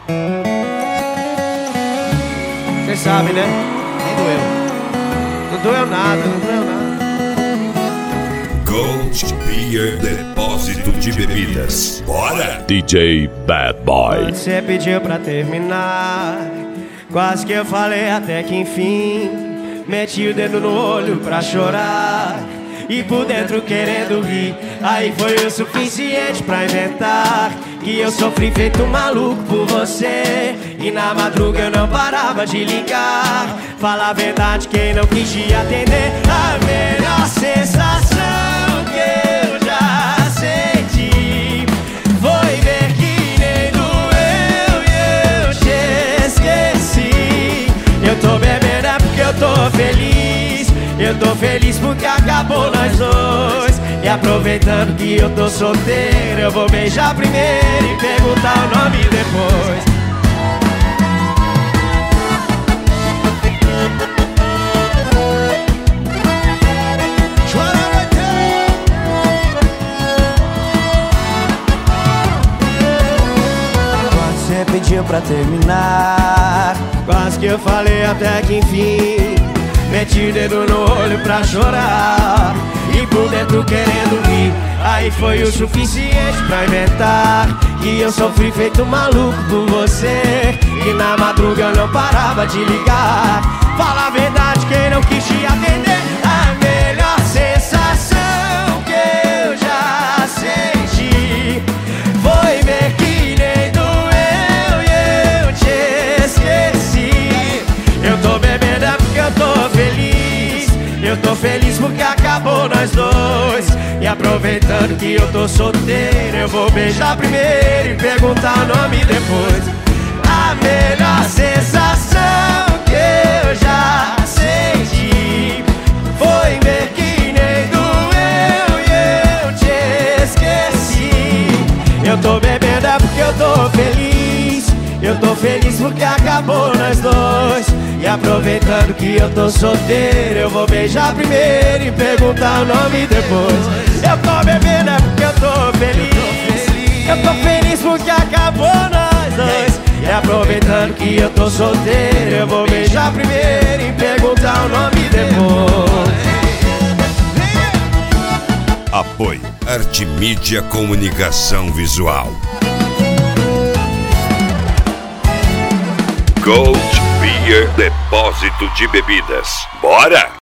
Cê sabe, né? Nem doeu. Não doeu nada, não doeu nada. Gold Beer Depósito de Bebidas. Bora! DJ Bad Boy. Quando cê pediu pra terminar, quase que eu falei até que enfim. Meti o dedo no olho pra chorar e por dentro querendo rir. Aí foi o suficiente pra inventar que eu sofri feito um maluco por você. E na madruga eu não parava de ligar. Fala a verdade, quem não quis te atender. A melhor sensação que eu já senti foi ver que nem doeu e eu te esqueci. Eu tô bebendo é porque eu tô feliz. Eu tô feliz porque acabou nós dois. E aproveitando que eu tô solteiro, eu vou beijar primeiro e perguntar o nome depois. Quando você pediu pra terminar, quase que eu falei até que enfim. Meti o dedo no olho pra chorar e por dentro querendo rir. Aí foi o suficiente pra inventar que eu sofri feito maluco por você. E na madruga eu não parava de ligar. Fala a verdade, quem não quis te atender. A melhor sensação que eu já senti foi ver que nem doeu e eu te esqueci. Eu tô bebendo é porque eu tô feliz. Eu tô feliz porque acabou nós dois. E aproveitando que eu tô solteiro, eu vou beijar primeiro e perguntar o nome depois. A melhor sensação que eu já senti foi ver que nem doeu e eu te esqueci. Eu tô bebendo é porque eu tô feliz. Eu tô feliz porque acabou nós dois. E aproveitando que eu tô solteiro, eu vou beijar primeiro e perguntar o nome depois. Eu tô bebendo é porque eu tô feliz. Eu tô feliz porque acabou nós dois. E aproveitando que eu tô solteiro, eu vou beijar primeiro e perguntar o nome depois. Apoio Arte Mídia Comunicação Visual. Gold Beer Depósito de Bebidas. Bora!